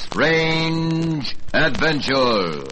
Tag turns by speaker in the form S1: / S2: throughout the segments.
S1: Strange Adventure.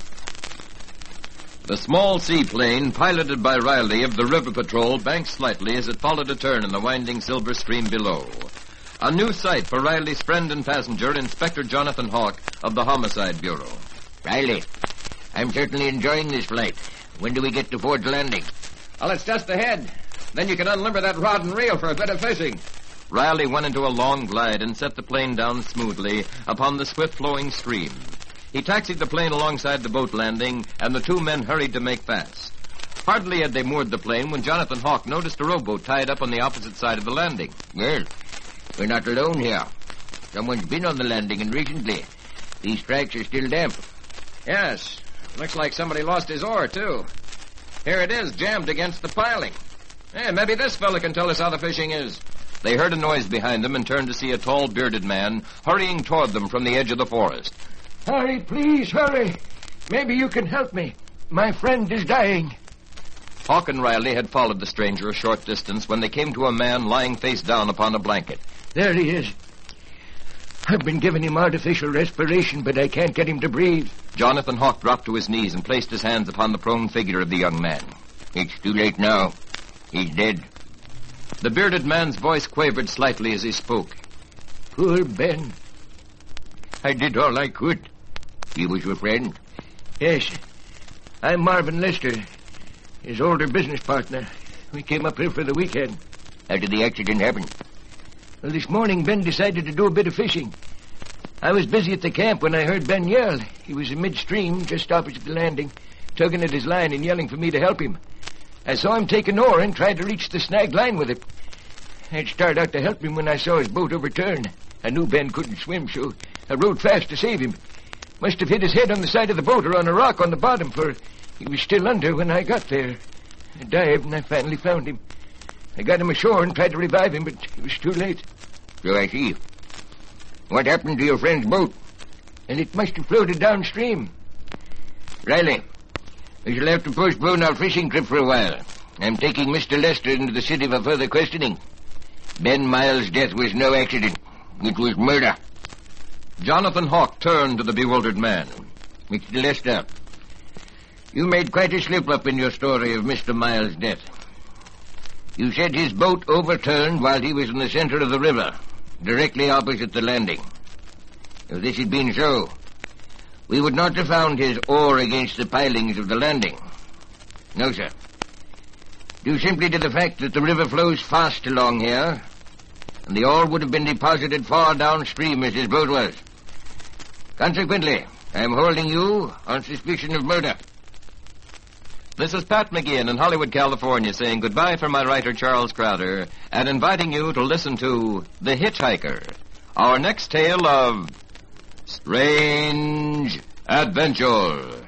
S1: The small seaplane, piloted by Riley of the River Patrol, banked slightly as it followed a turn in the winding silver stream below. A new sight for Riley's friend and passenger, Inspector Jonathan Hawk of the Homicide Bureau.
S2: Riley, I'm certainly enjoying this flight. When do we get to Ford's Landing?
S3: Well, it's just ahead. Then you can unlimber that rod and reel for a bit of fishing.
S1: Riley went into a long glide and set the plane down smoothly upon the swift-flowing stream. He taxied the plane alongside the boat landing, and the two men hurried to make fast. Hardly had they moored the plane when Jonathan Hawk noticed a rowboat tied up on the opposite side of the landing.
S2: Well, we're not alone here. Someone's been on the landing, and recently. These tracks are still damp.
S3: Yes. Looks like somebody lost his oar, too. Here it is, jammed against the piling. Hey, maybe this fella can tell us how the fishing is.
S1: They heard a noise behind them and turned to see a tall, bearded man hurrying toward them from the edge of the forest.
S4: Hurry, please, hurry. Maybe you can help me. My friend is dying.
S1: Hawk and Riley had followed the stranger a short distance when they came to a man lying face down upon a blanket.
S4: There he is. I've been giving him artificial respiration, but I can't get him to breathe.
S1: Jonathan Hawk dropped to his knees and placed his hands upon the prone figure of the young man.
S2: It's too late now. He's dead.
S1: The bearded man's voice quavered slightly as he spoke.
S4: Poor Ben.
S2: I did all I could. He was your friend?
S4: Yes. I'm Marvin Lester, his older business partner. We came up here for the weekend.
S2: How did the accident happen?
S4: Well, this morning Ben decided to do a bit of fishing. I was busy at the camp when I heard Ben yell. He was in midstream, just opposite the landing, tugging at his line and yelling for me to help him. I saw him take an oar and tried to reach the snag line with it. I'd started out to help him when I saw his boat overturn. I knew Ben couldn't swim, so I rowed fast to save him. Must have hit his head on the side of the boat or on a rock on the bottom, for he was still under when I got there. I dived and I finally found him. I got him ashore and tried to revive him, but it was too late.
S2: So I see. What happened to your friend's boat?
S4: And it must have floated downstream.
S2: Riley, we shall have to postpone our fishing trip for a while. I'm taking Mr. Lester into the city for further questioning. Ben Miles' death was no accident. It was murder.
S1: Jonathan Hawk turned to the bewildered man.
S2: Mr. Lester, you made quite a slip-up in your story of Mr. Miles' death. You said his boat overturned while he was in the center of the river, directly opposite the landing. If this had been so, we would not have found his oar against the pilings of the landing. No, sir. Due simply to the fact that the river flows fast along here, and the oar would have been deposited far downstream as his boat was. Consequently, I am holding you on suspicion of murder.
S1: This is Pat McGeehan in Hollywood, California, saying goodbye for my writer, Charles Crowder, and inviting you to listen to The Hitchhiker, our next tale of strange adventure.